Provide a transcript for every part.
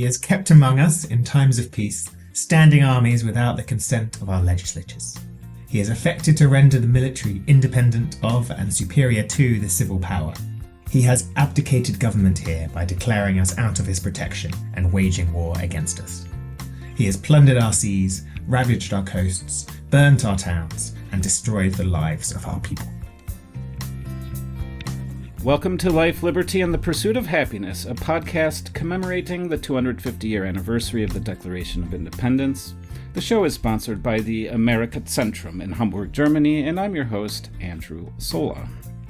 He is kept among us in times of peace, standing armies without the consent of our legislatures. He is affected to render the military independent of and superior to the civil power. He has abdicated government here by declaring us out of his protection and waging war against us. He has plundered our seas, ravaged our coasts, burnt our towns, and destroyed the lives of our people. Welcome to Life, Liberty, and the Pursuit of Happiness, a podcast commemorating the 250-year anniversary of the Declaration of Independence. The show is sponsored by the Amerika-Zentrum in Hamburg, Germany, and I'm your host, Andrew Sola.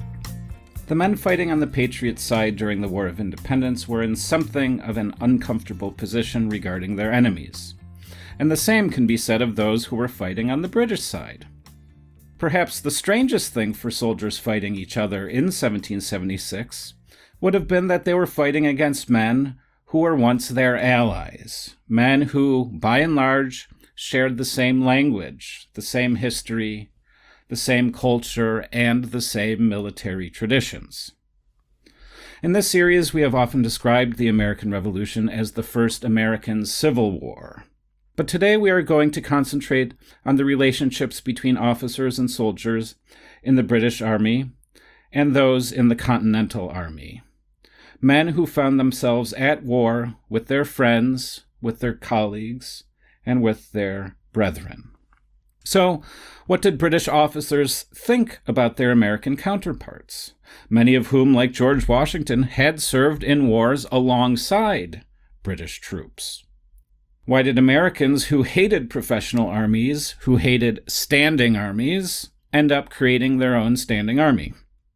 The men fighting on the Patriots' side during the War of Independence were in something of an uncomfortable position regarding their enemies. And the same can be said of those who were fighting on the British side. Perhaps the strangest thing for soldiers fighting each other in 1776 would have been that they were fighting against men who were once their allies, men who, by and large, shared the same language, the same history, the same culture, and the same military traditions. In this series, we have often described the American Revolution as the first American Civil War. But today we are going to concentrate on the relationships between officers and soldiers in the British Army and those in the Continental Army. Men who found themselves at war with their friends, with their colleagues, and with their brethren. So, what did British officers think about their American counterparts, many of whom, like George Washington, had served in wars alongside British troops? Why did Americans who hated professional armies, who hated standing armies, end up creating their own standing army?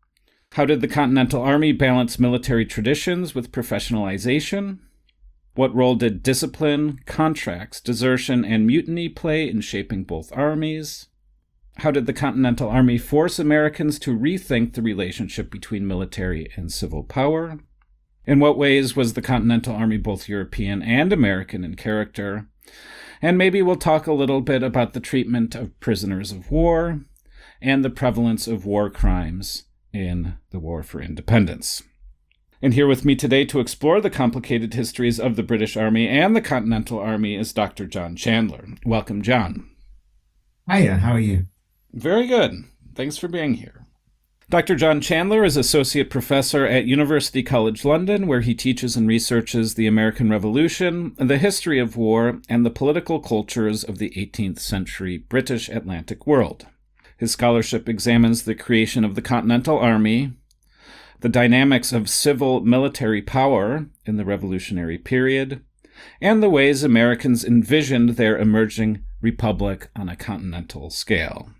How did the Continental Army balance military traditions with professionalization? What role did discipline, contracts, desertion, and mutiny play in shaping both armies? How did the Continental Army force Americans to rethink the relationship between military and civil power? In what ways was the Continental Army both European and American in character? And maybe we'll talk a little bit about the treatment of prisoners of war and the prevalence of war crimes in the War for Independence. And here with me today to explore the complicated histories of the British Army and the Continental Army is Dr. John Chandler. Welcome, John. Hiya, how are you? Very good. Thanks for being here. Dr. John Chandler is Associate Professor at University College London, where he teaches and researches the American Revolution, the history of war, and the political cultures of the 18th century British Atlantic world. His scholarship examines the creation of the Continental Army, the dynamics of civil-military power in the Revolutionary period, and the ways Americans envisioned their emerging republic on a continental scale.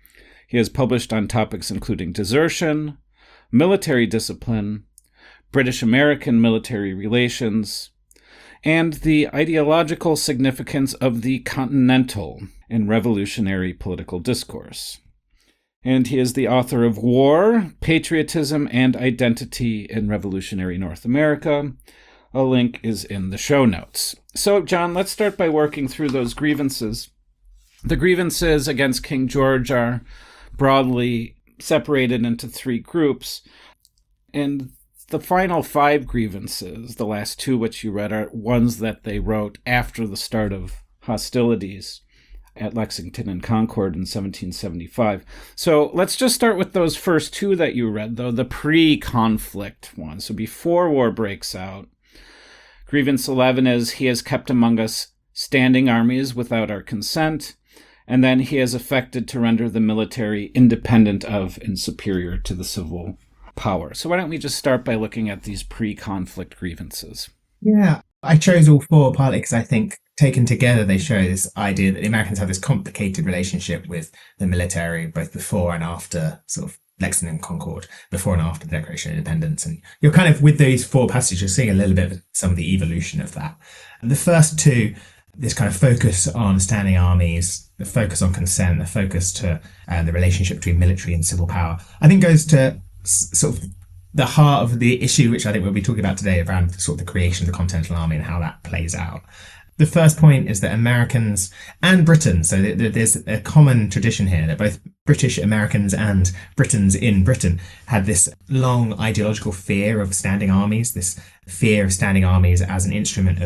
He has published on topics including desertion, military discipline, British-American military relations, and the ideological significance of the Continental in revolutionary political discourse. And he is the author of War, Patriotism, and Identity in Revolutionary North America. A link is in the show notes. So, John, let's start by working through those grievances. The grievances against King George are broadly separated into three groups. And the final five grievances, the last two which you read, are ones that they wrote after the start of hostilities at Lexington and Concord in 1775. So let's just start with those first two that you read, though, the pre-conflict ones. So before war breaks out, grievance 11 is, he has kept among us standing armies without our consent, and then he has affected to render the military independent of and superior to the civil power. So why don't we just start by looking at these pre-conflict grievances? Yeah, I chose all four partly because I think taken together they show this idea that the Americans have this complicated relationship with the military, both before and after sort of Lexington and Concord, before and after the Declaration of Independence. And you're kind of, with these four passages, you're seeing a little bit of some of the evolution of that. And the first two, this kind of focus on standing armies, the focus on consent, the focus to the relationship between military and civil power, I think goes to sort of the heart of the issue, which I think we'll be talking about today, around sort of the creation of the Continental Army and how that plays out. The first point is that Americans and Britain, so there's a common tradition here that both British Americans and Britons in Britain had this long ideological fear of standing armies, this fear of standing armies as an instrument of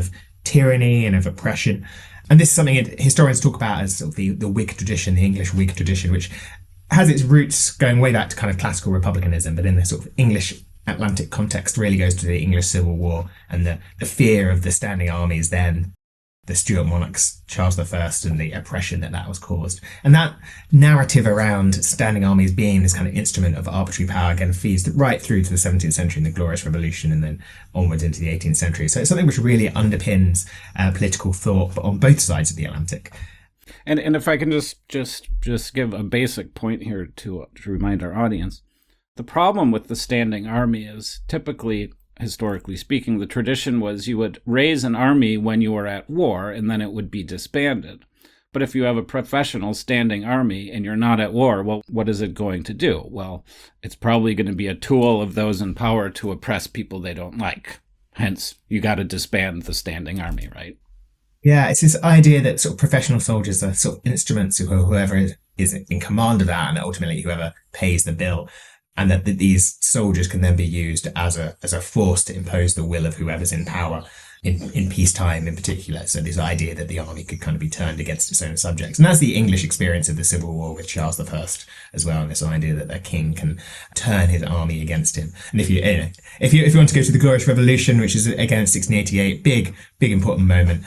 tyranny and of oppression. And this is something historians talk about as sort of the Whig tradition, the English Whig tradition, which has its roots going way back to kind of classical republicanism, but in the sort of English Atlantic context really goes to the English Civil War and the fear of the standing armies then, the Stuart monarchs, Charles I, and the oppression that was caused. And that narrative around standing armies being this kind of instrument of arbitrary power again feeds right through to the 17th century and the Glorious Revolution, and then onwards into the 18th century. So it's something which really underpins political thought on both sides of the Atlantic. And if I can just give a basic point here to remind our audience, the problem with the standing army is typically, historically speaking, the tradition was you would raise an army when you were at war and then it would be disbanded. But if you have a professional standing army and you're not at war, well, what is it going to do? Well, it's probably going to be a tool of those in power to oppress people they don't like. Hence, you got to disband the standing army, right? Yeah, it's this idea that sort of professional soldiers are sort of instruments of whoever is in command of that, and ultimately whoever pays the bill, and that these soldiers can then be used as a force to impose the will of whoever's in power in peacetime in particular. So this idea that the army could kind of be turned against its own subjects. And that's the English experience of the Civil War with Charles I as well, and this idea that their king can turn his army against him. And if you want to go to the Glorious Revolution, which is again 1688, big important moment.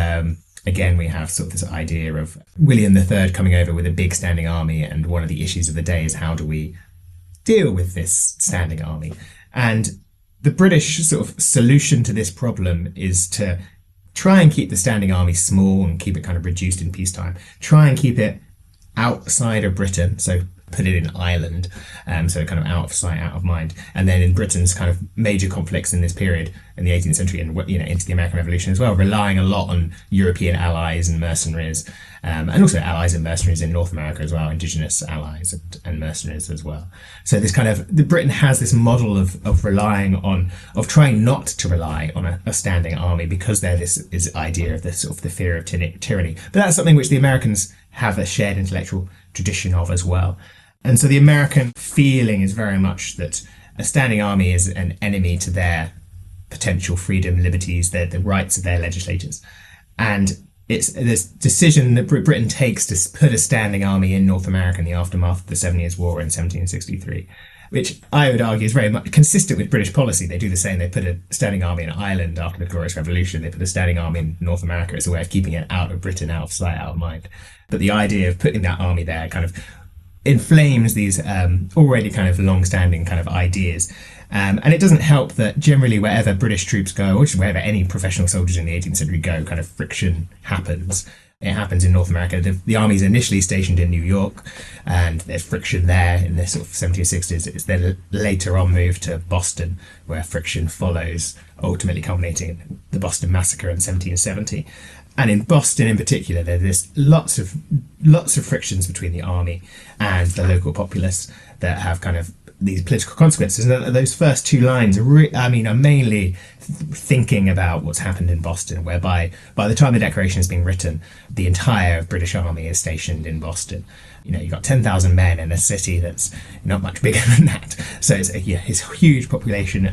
Again, we have sort of this idea of William III coming over with a big standing army, and one of the issues of the day is how do we deal with this standing army? And the British sort of solution to this problem is to try and keep the standing army small and keep it kind of reduced in peacetime. Try and keep it outside of Britain, so put it in Ireland, so kind of out of sight, out of mind. And then in Britain's kind of major conflicts in this period in the 18th century and into the American Revolution as well, relying a lot on European allies and mercenaries, and also allies and mercenaries in North America as well, indigenous allies and mercenaries as well. So this kind of, Britain has this model of relying on, of trying not to rely on a standing army because there is idea of this sort of the fear of tyranny. But that's something which the Americans have a shared intellectual tradition of as well. And so the American feeling is very much that a standing army is an enemy to their potential freedom, liberties, the rights of their legislators. And it's this decision that Britain takes to put a standing army in North America in the aftermath of the 7 Years' War in 1763, which I would argue is very much consistent with British policy. They do the same. They put a standing army in Ireland after the Glorious Revolution. They put a standing army in North America as a way of keeping it out of Britain, out of sight, out of mind. But the idea of putting that army there kind of inflames these already kind of long-standing kind of ideas. And it doesn't help that generally wherever British troops go, or just wherever any professional soldiers in the 18th century go, kind of friction happens. It happens in North America. The army is initially stationed in New York, and there's friction there in the sort of 1760s. It's then later on moved to Boston, where friction follows, ultimately culminating in the Boston Massacre in 1770. And in Boston in particular, there's lots of frictions between the army and the local populace that have kind of these political consequences. And those first two lines are mainly thinking about what's happened in Boston, whereby by the time the Declaration is being written, the entire British army is stationed in Boston. You've got 10,000 men in a city that's not much bigger than that. So it's a huge population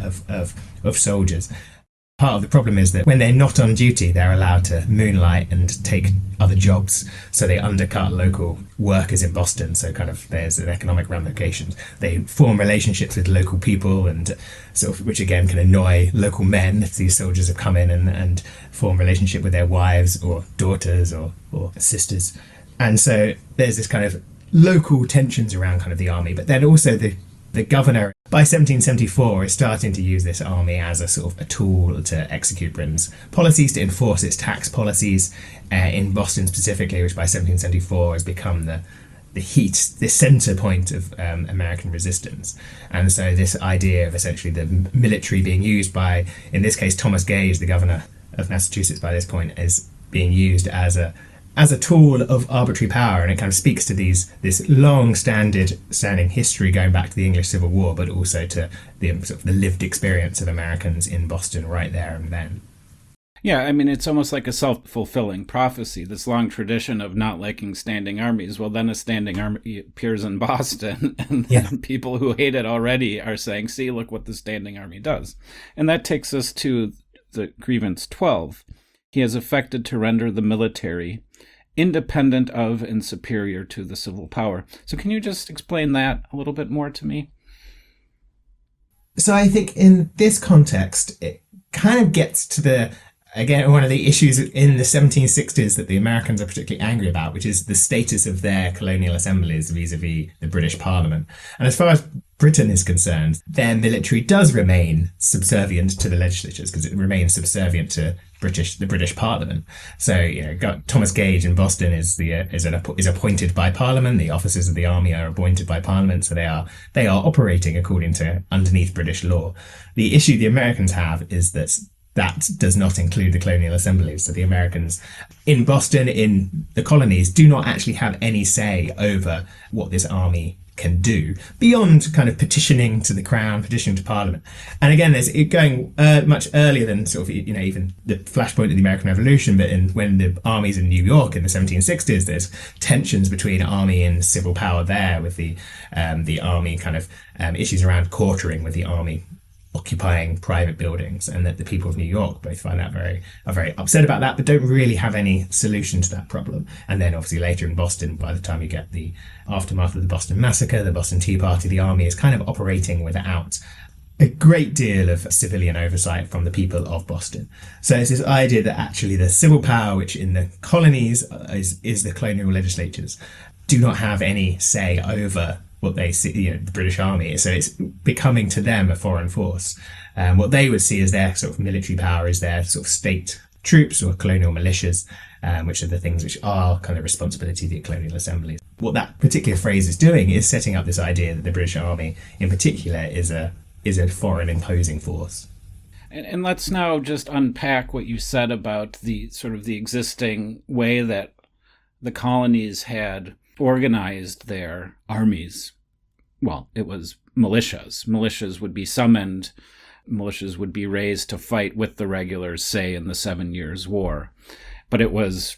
of soldiers. Part of the problem is that when they're not on duty, they're allowed to moonlight and take other jobs. So they undercut local workers in Boston. So kind of there's an economic ramifications. They form relationships with local people, and sort of, which again can annoy local men if these soldiers have come in and form relationship with their wives or daughters or sisters. And so there's this kind of local tensions around kind of the army, but then also the governor by 1774 is starting to use this army as a sort of a tool to execute Britain's policies, to enforce its tax policies in Boston specifically, which by 1774 has become the center point of American resistance. And so this idea of essentially the military being used by, in this case, Thomas Gage, the governor of Massachusetts by this point, is being used as a tool of arbitrary power, and it kind of speaks to this long-standing history going back to the English Civil War, but also to the sort of the lived experience of Americans in Boston right there and then. Yeah, I mean, it's almost like a self-fulfilling prophecy, this long tradition of not liking standing armies. Well, then a standing army appears in Boston, and then people who hate it already are saying, see, look what the standing army does. And that takes us to the grievance 12. he has effected to render the military independent of and superior to the civil power. So can you just explain that a little bit more to me? So I think in this context, it kind of gets to again, one of the issues in the 1760s that the Americans are particularly angry about, which is the status of their colonial assemblies vis-a-vis the British Parliament. And as far as Britain is concerned, their military does remain subservient to the legislatures because it remains subservient to the British Parliament. So, Thomas Gage in Boston is appointed by Parliament. The officers of the army are appointed by Parliament, so they are operating according to underneath British law. The issue the Americans have is that does not include the colonial assemblies. So the Americans in Boston, in the colonies, do not actually have any say over what this army can do beyond kind of petitioning to the crown, petitioning to Parliament. And again, there's it going much earlier than sort of, even the flashpoint of the American Revolution, but when the armies in New York in the 1760s, there's tensions between army and civil power there with the army kind of issues around quartering with the army occupying private buildings, and that the people of New York both find that are very upset about that, but don't really have any solution to that problem. And then obviously later in Boston, by the time you get the aftermath of the Boston Massacre, the Boston Tea Party, the army is kind of operating without a great deal of civilian oversight from the people of Boston. So it's this idea that actually the civil power, which in the colonies is the colonial legislatures, do not have any say over what they see, the British Army. So it's becoming to them a foreign force. What they would see as their sort of military power is their sort of state troops or colonial militias, which are the things which are kind of responsibility of the colonial assemblies. What that particular phrase is doing is setting up this idea that the British Army in particular is a foreign imposing force. And let's now just unpack what you said about the sort of the existing way that the colonies had organized their armies. Well, it was militias. Militias would be summoned. Militias would be raised to fight with the regulars, say, in the 7 Years' War. But it was,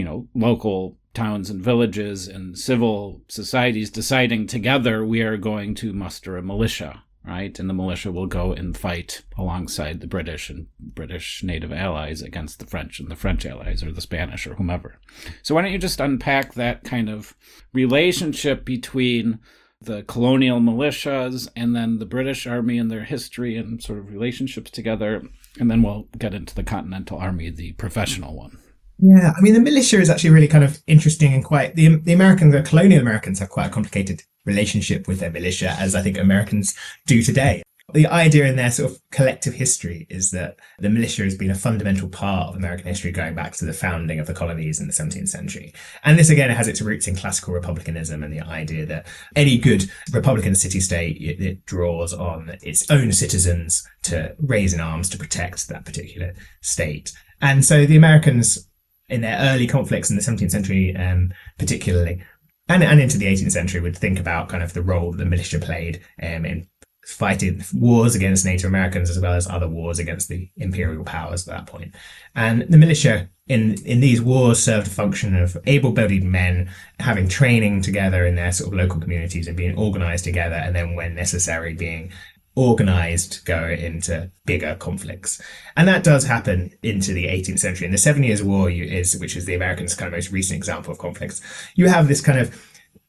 local towns and villages and civil societies deciding together, we are going to muster a militia, right? And the militia will go and fight alongside the British and British native allies against the French and the French allies, or the Spanish, or whomever. So why don't you just unpack that kind of relationship between the colonial militias and then the British Army and their history and sort of relationships together, and then we'll get into the Continental Army, the professional one. Yeah, I mean, the militia is actually really kind of interesting, and quite the colonial Americans have quite a complicated relationship with their militia, as I think Americans do today. The idea in their sort of collective history is that the militia has been a fundamental part of American history going back to the founding of the colonies in the 17th century. And this, again, has its roots in classical republicanism and the idea that any good republican city-state, it draws on its own citizens to raise in arms to protect that particular state. And so the Americans, in their early conflicts in the 17th century particularly, and into the 18th century, would think about kind of the role that the militia played in fighting wars against Native Americans as well as other wars against the imperial powers at that point. And the militia in these wars served a function of able-bodied men having training together in their sort of local communities and being organized together, and then when necessary being organized to go into bigger conflicts. And that does happen into the 18th century. In the 7 Years' War, which is the Americans' kind of most recent example of conflicts, you have this kind of,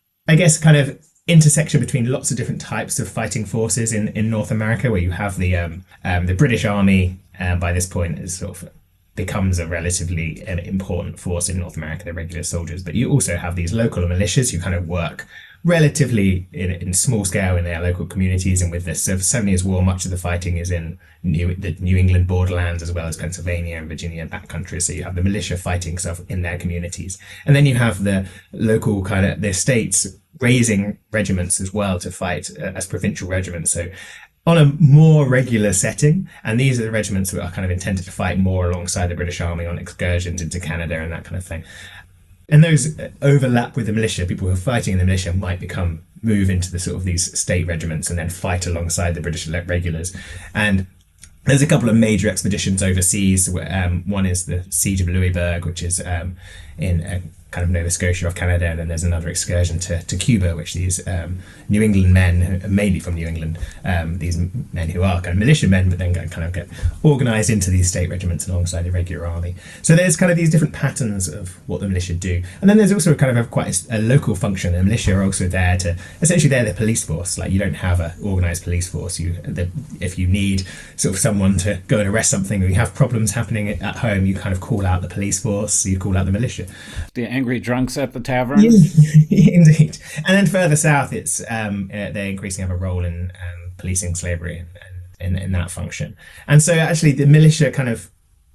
intersection between lots of different types of fighting forces in North America, where you have the British Army, by this point, is sort of becomes a relatively important force in North America, the regular soldiers. But you also have these local militias who kind of work relatively in small scale in their local communities. And with the 7 Years' War, much of the fighting is in the New England borderlands, as well as Pennsylvania and Virginia and backcountry. So you have the militia fighting stuff in their communities. And then you have the local the states raising regiments as well to fight as provincial regiments. So on a more regular setting, and these are the regiments that are kind of intended to fight more alongside the British Army on excursions into Canada and that kind of thing. And those overlap with the militia. People who are fighting in the militia might move into the sort of these state regiments and then fight alongside the British regulars. And there's a couple of major expeditions overseas. One is the Siege of Louisburg, which is in kind of Nova Scotia off Canada, and then there's another excursion to Cuba, which these New England men, mainly from New England, these men who are kind of militia men, but then kind of get organised into these state regiments alongside the regular army. So there's kind of these different patterns of what the militia do, and then there's also kind of quite a local function. The militia are also there to essentially they're the police force. Like you don't have a organised police force. If you need sort of someone to go and arrest something, or you have problems happening at home, you kind of call out the police force. So you call out the militia. The angry drunks at the tavern. Indeed. And then further south, it's they increasingly have a role in policing slavery and in that function. And so actually the militia kind of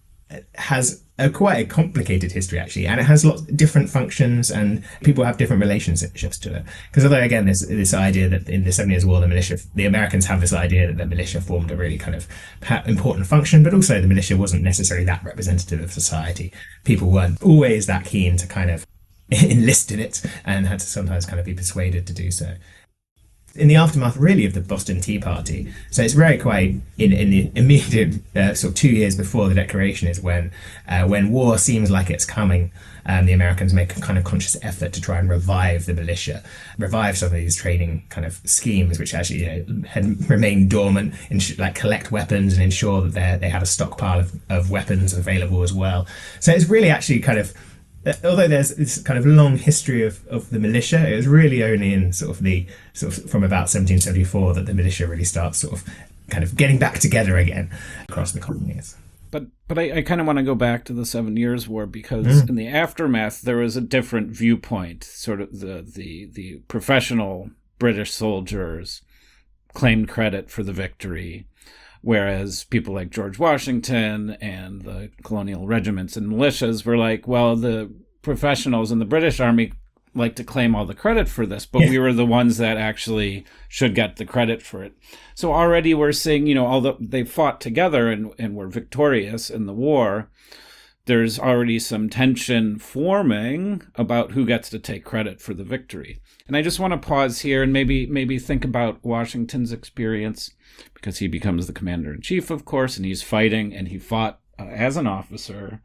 has quite a complicated history, actually, and it has lots of different functions, and people have different relationships to it. Because although, again, there's this idea that in the 7 Years' War, the Americans have this idea that the militia formed a really kind of important function, but also the militia wasn't necessarily that representative of society. People weren't always that keen to kind of enlist in it, and had to sometimes kind of be persuaded to do so. In the aftermath, really, of the Boston Tea Party, so it's very quite in the immediate sort of 2 years before the Declaration is when war seems like it's coming. The Americans make a kind of conscious effort to try and revive the militia, revive some of these training kind of schemes, which actually had remained dormant, like collect weapons and ensure that they had a stockpile of weapons available as well. So it's really actually kind of, although there's this kind of long history of the militia, it was really only in sort of from about 1774 that the militia really starts sort of kind of getting back together again across the colonies. But I kind of want to go back to the 7 Years' War, because in the aftermath there was a different viewpoint. Sort of the professional British soldiers claimed credit for the victory, whereas people like George Washington and the colonial regiments and militias were like, well, the professionals in the British Army like to claim all the credit for this, but we were the ones that actually should get the credit for it. So already we're seeing, although they fought together and were victorious in the war, there's already some tension forming about who gets to take credit for the victory. And I just want to pause here and maybe think about Washington's experience, because he becomes the commander-in-chief, of course, and he's fighting, and he fought as an officer.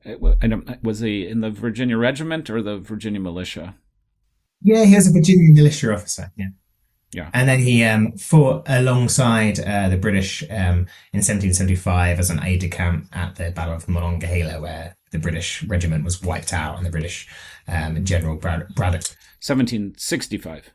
Was he in the Virginia Regiment or the Virginia Militia? Yeah, he was a Virginia militia officer. Yeah. And then he fought alongside the British in 1775 as an aide-de-camp at the Battle of Monongahela, where the British regiment was wiped out, and the British General Braddock. 1765.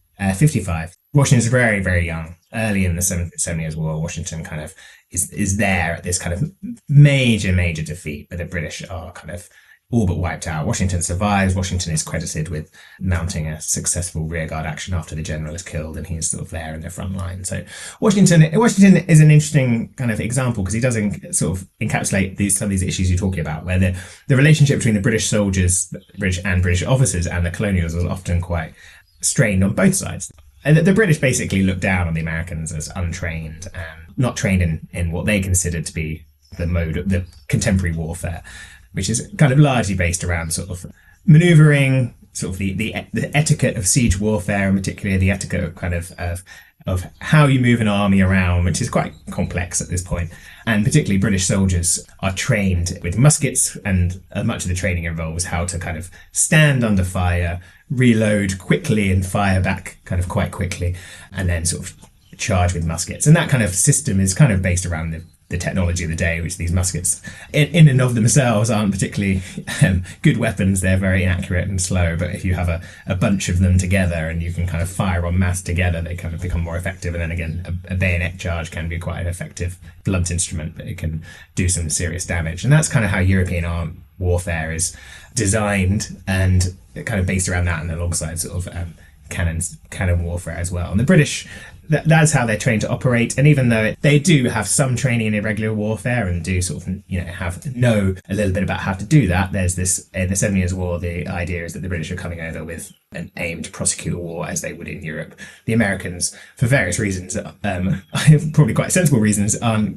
55. Washington's very, very young. Early in the 7 Years' War, Washington kind of is there at this kind of major defeat, but the British are kind of all but wiped out. Washington survives. Washington is credited with mounting a successful rearguard action after the general is killed, and he's sort of there in the front line. So Washington is an interesting kind of example, because he does sort of encapsulate some of these issues you're talking about, where the relationship between the British soldiers, British officers, and the colonials was often quite strained on both sides. And the British basically looked down on the Americans as untrained and not trained in what they considered to be the mode of the contemporary warfare, which is kind of largely based around sort of maneuvering, sort of the etiquette of siege warfare, and particularly the etiquette of kind of how you move an army around, which is quite complex at this point. And particularly British soldiers are trained with muskets, and much of the training involves how to kind of stand under fire, reload quickly and fire back kind of quite quickly, and then sort of charge with muskets. And that kind of system is kind of based around the technology of the day, which these muskets in and of themselves aren't particularly good weapons. They're very inaccurate and slow, but if you have a bunch of them together and you can kind of fire en masse together, they kind of become more effective. And then again, a bayonet charge can be quite an effective blunt instrument, but it can do some serious damage. And that's kind of how European armed warfare is designed, and kind of based around that, and alongside sort of cannon warfare as well. And the British, that's how they're trained to operate. And even though they do have some training in irregular warfare and do sort of know a little bit about how to do that, there's this in the 7 Years' War, the idea is that the British are coming over with an aim to prosecute a war as they would in Europe. The Americans, for various reasons, probably quite sensible reasons, aren't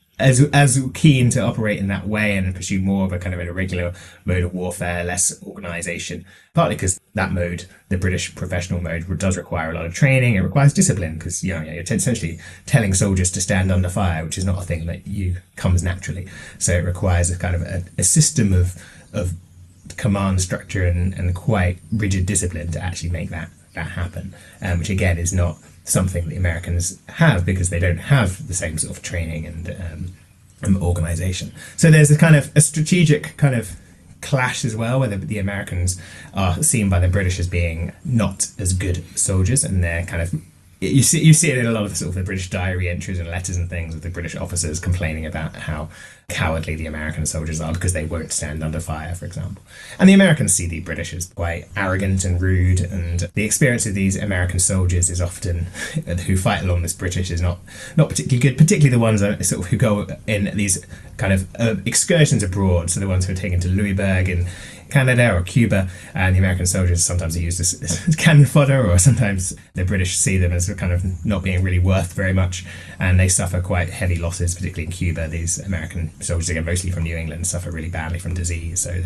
as keen to operate in that way and pursue more of a kind of an irregular mode of warfare, less organisation, partly because that mode, the British professional mode, does require a lot of training. It requires discipline, because you're essentially telling soldiers to stand under fire, which is not a thing that comes naturally. So it requires a kind of a system of command structure and quite rigid discipline to actually make that happen, which again is not something the Americans have because they don't have the same sort of training and organization. So there's a kind of a strategic kind of clash as well, where the Americans are seen by the British as being not as good soldiers, and they're kind of you see it in a lot of sort of the British diary entries and letters and things, with the British officers complaining about how cowardly the American soldiers are because they won't stand under fire, for example. And the Americans see the British as quite arrogant and rude, and the experience of these American soldiers is often who fight along this British is not particularly good, particularly the ones that sort of who go in these kind of excursions abroad, so the ones who are taken to Louisburg in Canada or Cuba, and the American soldiers sometimes are used as cannon fodder, or sometimes the British see them as kind of not being really worth very much, and they suffer quite heavy losses, particularly in Cuba. These American soldiers, again mostly from New England, suffer really badly from disease, so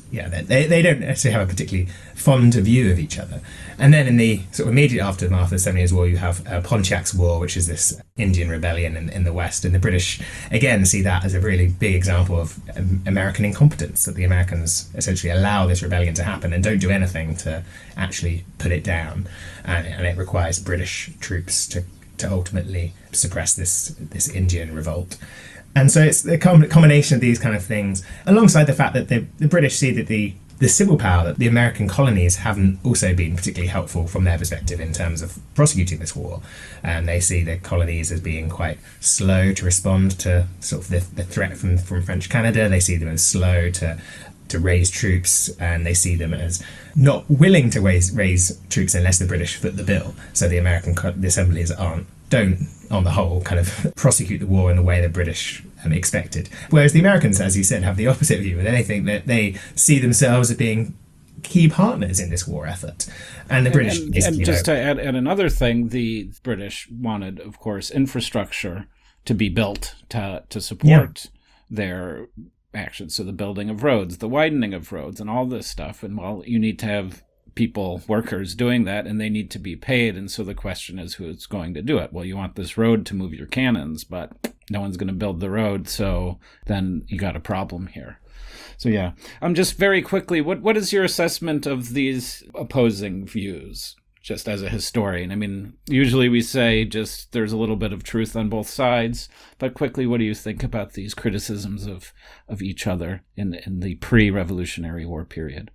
they don't actually have a particularly fond view of each other. And then in the sort of immediate aftermath of the 7 Years' War, you have Pontiac's War, which is this Indian rebellion in the West, and the British again see that as a really big example of American incompetence, that the Americans essentially allow this rebellion to happen and don't do anything to actually put it down, and it requires British troops to ultimately suppress this Indian revolt. And so it's the combination of these kind of things, alongside the fact that the British see that the civil power, that the American colonies haven't also been particularly helpful from their perspective in terms of prosecuting this war. And they see the colonies as being quite slow to respond to sort of the threat from French Canada. They see them as slow to raise troops, and they see them as not willing to raise troops unless the British foot the bill. So the American assemblies don't, on the whole, kind of prosecute the war in the way the British expected. Whereas the Americans, as you said, have the opposite view. They think that they see themselves as being key partners in this war effort. And the British... And just to add another thing, the British wanted, of course, infrastructure to be built to support their actions. So the building of roads, the widening of roads, and all this stuff. And well, you need to have workers doing that, and they need to be paid. And so the question is, who's going to do it? Well, you want this road to move your cannons, but no one's going to build the road. So then you got a problem here. So yeah, just very quickly, what is your assessment of these opposing views? Just as a historian, I mean, usually we say just there's a little bit of truth on both sides, but quickly, what do you think about these criticisms of each other in the pre-Revolutionary War period?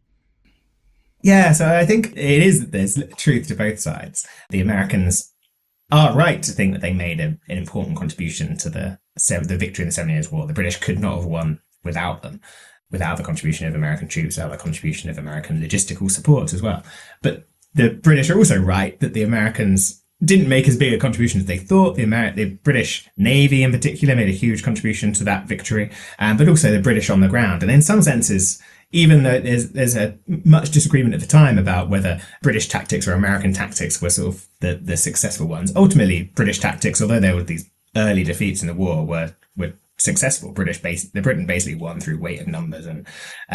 Yeah, so I think it is that there's truth to both sides. The Americans are right to think that they made an important contribution to the victory in the 7 Years' War. The British could not have won without them, without the contribution of American troops, without the contribution of American logistical support as well. But the British are also right that the Americans didn't make as big a contribution as they thought. The British Navy in particular made a huge contribution to that victory, but also the British on the ground. And in some senses, even though there's a much disagreement at the time about whether British tactics or American tactics were sort of the successful ones, ultimately British tactics, although there were these early defeats in the war, were successful. Britain basically won through weight of numbers and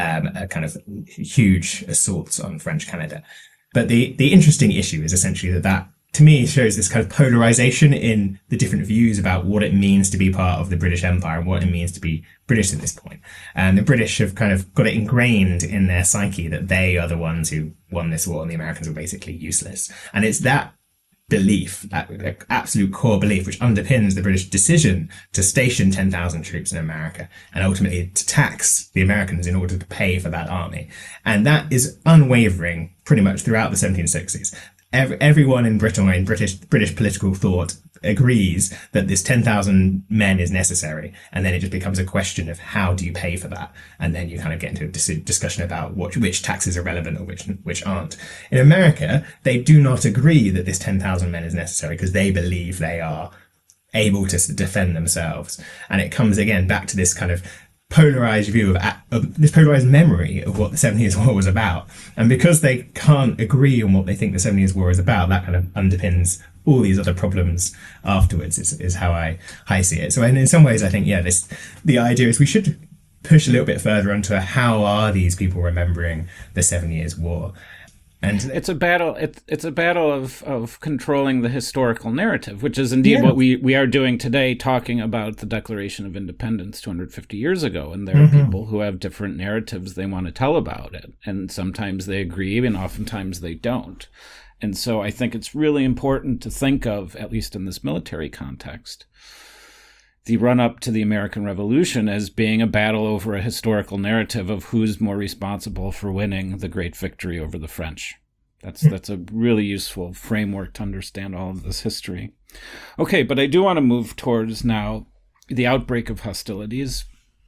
a kind of huge assaults on French Canada. But the interesting issue is essentially that to me shows this kind of polarization in the different views about what it means to be part of the British Empire and what it means to be British at this point. And the British have kind of got it ingrained in their psyche that they are the ones who won this war and the Americans were basically useless. And it's that belief, that absolute core belief, which underpins the British decision to station 10,000 troops in America and ultimately to tax the Americans in order to pay for that army. And that is unwavering pretty much throughout the 1760s. Everyone in Britain or in British political thought agrees that this 10,000 men is necessary, and then it just becomes a question of how do you pay for that, and then you kind of get into a discussion about which taxes are relevant or which aren't. In America, they do not agree that this 10,000 men is necessary because they believe they are able to defend themselves, and it comes again back to this kind of polarized view of this polarized memory of what the 7 Years' War was about. And because they can't agree on what they think the 7 Years' War is about, that kind of underpins all these other problems afterwards, is how I see it. So in some ways, I think, the idea is we should push a little bit further onto how are these people remembering the 7 Years' War. And it's a battle. It's a battle of controlling the historical narrative, which is indeed what we are doing today, talking about the Declaration of Independence 250 years ago. And there are people who have different narratives they want to tell about it, and sometimes they agree, and oftentimes they don't. And so I think it's really important to think of, at least in this military context, the run-up to the American Revolution as being a battle over a historical narrative of who's more responsible for winning the great victory over the French. That's a really useful framework to understand all of this history. Okay, but I do want to move towards now the outbreak of hostilities,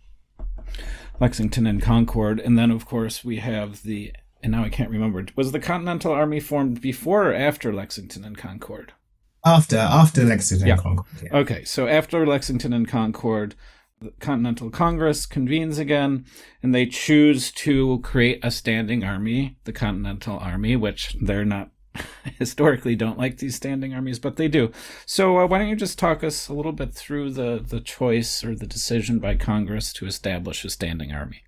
Lexington and Concord, and then, of course, we have and now I can't remember, was the Continental Army formed before or after Lexington and Concord? After Lexington and Concord. Yeah. Okay, so after Lexington and Concord, the Continental Congress convenes again, and they choose to create a standing army, the Continental Army, which they're not, historically don't like these standing armies, but they do. So why don't you just talk us a little bit through the choice or the decision by Congress to establish a standing army?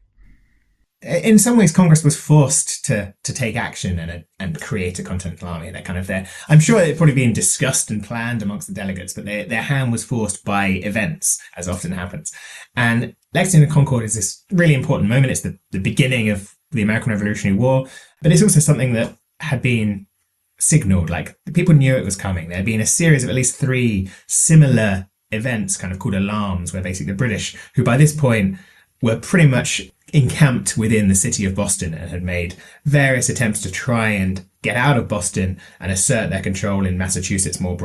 In some ways, Congress was forced to take action and create a Continental Army. They're kind of there. I'm sure it had probably been discussed and planned amongst the delegates, but their hand was forced by events, as often happens. And Lexington and Concord is this really important moment. It's the beginning of the American Revolutionary War, but it's also something that had been signaled. Like, the people knew it was coming. There had been a series of at least 3 similar events, kind of called alarms, where basically the British, who by this point were pretty much encamped within the city of Boston and had made various attempts to try and get out of Boston and assert their control in Massachusetts more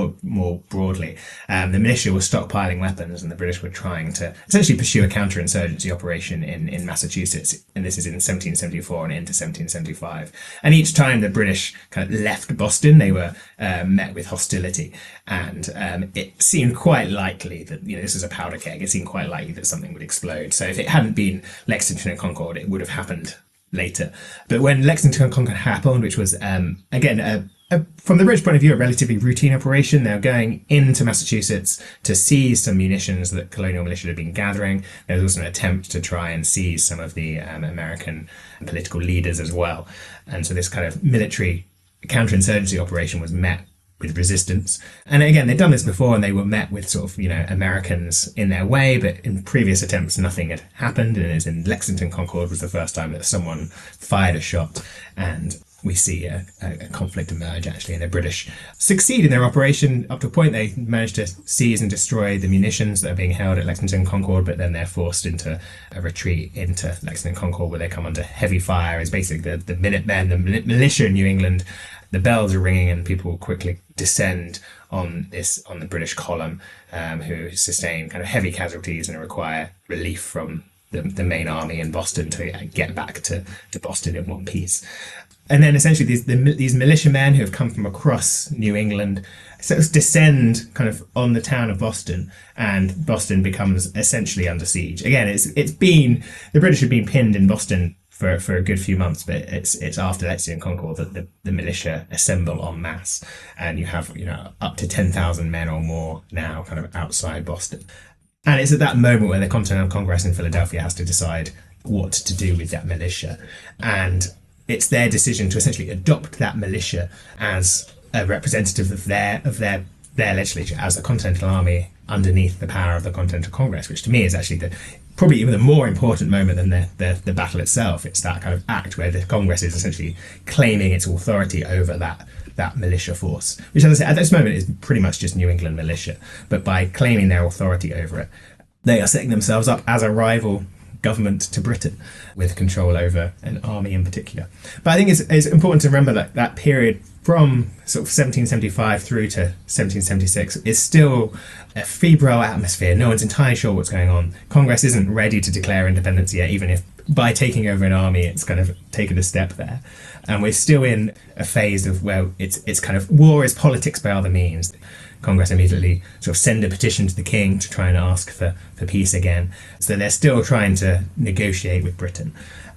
broadly. The militia was stockpiling weapons, and the British were trying to essentially pursue a counterinsurgency operation in Massachusetts. And this is in 1774 and into 1775. And each time the British kind of left Boston, they were met with hostility. And it seemed quite likely that, this was a powder keg. It seemed quite likely that something would explode. So if it hadn't been Lexington and Concord, it would have happened later. But when Lexington and Concord happened, which was, again, from the British point of view, a relatively routine operation, they were going into Massachusetts to seize some munitions that colonial militia had been gathering. There was also an attempt to try and seize some of the American political leaders as well. And so this kind of military counterinsurgency operation was met with resistance. And again, they'd done this before, and they were met with sort of, Americans in their way, but in previous attempts, nothing had happened. And it's in Lexington Concord was the first time that someone fired a shot, and we see a conflict emerge, actually, and the British succeed in their operation. Up to a point, they managed to seize and destroy the munitions that are being held at Lexington Concord, but then they're forced into a retreat into Lexington Concord, where they come under heavy fire. It's basically the Minutemen, the militia in New England. The bells are ringing, and people quickly descend on the British column, who sustain kind of heavy casualties and require relief from the main army in Boston to get back to Boston in one piece. And then essentially these militiamen who have come from across New England sort of descend kind of on the town of Boston, and Boston becomes essentially under siege. Again, it's been, the British have been pinned in Boston for a good few months, but it's after Lexington and Concord that the militia assemble en masse, and you have up to 10,000 men or more now kind of outside Boston. And it's at that moment where the Continental Congress in Philadelphia has to decide what to do with that militia, and it's their decision to essentially adopt that militia as a representative of their legislature, as a Continental Army underneath the power of the Continental Congress, which to me is actually probably even a more important moment than the battle itself. It's that kind of act where the Congress is essentially claiming its authority over that militia force, which, as I said, at this moment is pretty much just New England militia. But by claiming their authority over it, they are setting themselves up as a rival government to Britain, with control over an army in particular. But I think it's important to remember that period from sort of 1775 through to 1776 is still a febrile atmosphere. No one's entirely sure what's going on. Congress isn't ready to declare independence yet, even if by taking over an army it's kind of taken a step there. And we're still in a phase of where it's kind of war is politics by other means. Congress immediately sort of send a petition to the king to try and ask for peace again. So they're still trying to negotiate with Britain.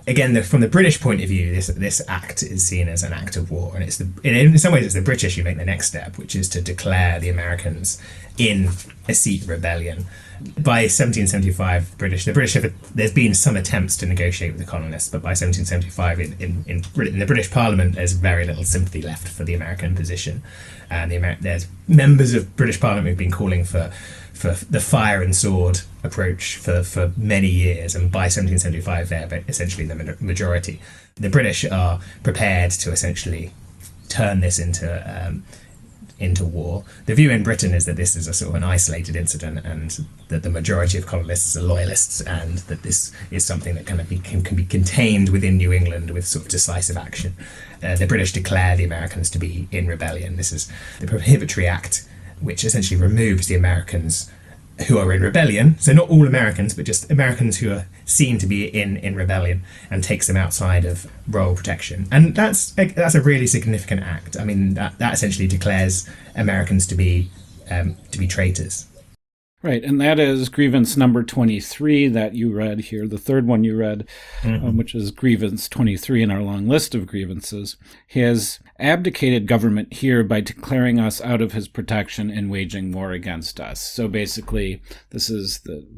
again, from the British point of view, this act is seen as an act of war, and in some ways it's the British who make the next step, which is to declare the Americans in a seat rebellion. By 1775, the British there's been some attempts to negotiate with the colonists, but by 1775, in Britain, the British Parliament, there's very little sympathy left for the American position, and there's members of British Parliament who've been calling for the fire and sword approach for many years, and by 1775 they're essentially the majority. The British are prepared to essentially turn this into war. The view in Britain is that this is a sort of an isolated incident, and that the majority of colonists are loyalists, and that this is something that can be contained within New England with sort of decisive action. The British declare the Americans to be in rebellion. This is the Prohibitory Act, which essentially removes the Americans who are in rebellion, so not all Americans, but just Americans who are seen to be in rebellion, and takes them outside of royal protection. And that's a really significant act. I mean, that essentially declares Americans to be traitors. Right, and that is grievance number 23 that you read here, the third one you read, which is grievance 23 in our long list of grievances. He has abdicated government here by declaring us out of his protection and waging war against us. So basically, this is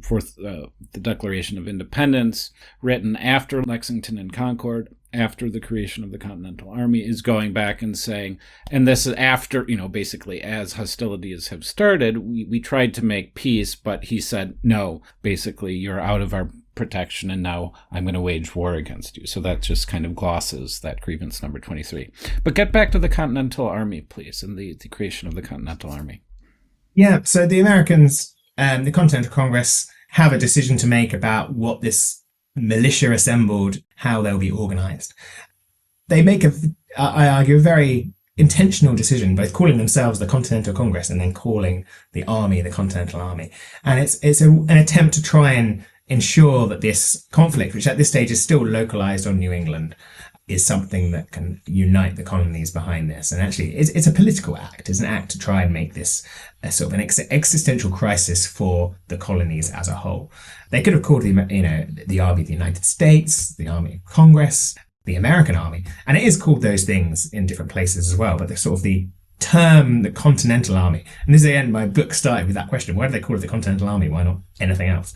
the Declaration of Independence, written after Lexington and Concord, after the creation of the Continental Army, is going back and saying, and this is after, basically as hostilities have started, we tried to make peace, but he said, no, basically you're out of our protection and now I'm going to wage war against you. So that just kind of glosses that grievance number 23. But get back to the Continental Army, please, and the creation of the Continental Army. Yeah, so the Americans, the Continental Congress, have a decision to make about what this militia assembled, how they'll be organized. They make I argue, a very intentional decision, both calling themselves the Continental Congress and then calling the army the Continental Army. And it's an attempt to try and ensure that this conflict, which at this stage is still localized on New England, is something that can unite the colonies behind this. And actually, it's a political act. It's an act to try and make this a sort of an existential crisis for the colonies as a whole. They could have called the Army of the United States, the Army of Congress, the American Army, and it is called those things in different places as well. But the sort of the term, the Continental Army, and this is again, my book started with that question: why do they call it the Continental Army? Why not anything else?